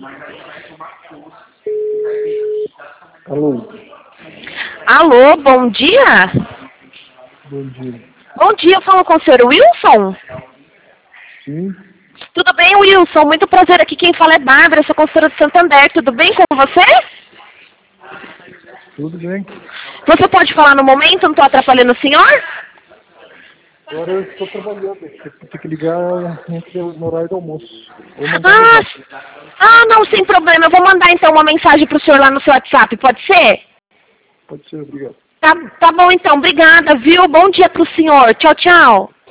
Alô? Alô, bom dia? Bom dia. Bom dia, eu falo com o senhor Wilson? Sim? Tudo bem, Wilson? Muito prazer, aqui quem fala é Bárbara, sou consultora de Santander, tudo bem com você? Tudo bem? Você pode falar no momento, não estou atrapalhando o senhor? Agora eu estou trabalhando. Você tem que ligar no horário do almoço. Ou mandar mensagem. Não, sem problema, eu vou mandar então uma mensagem para o senhor lá no seu WhatsApp, pode ser? Pode ser, obrigado. Tá bom então, obrigada, viu? Bom dia para o senhor, tchau, tchau.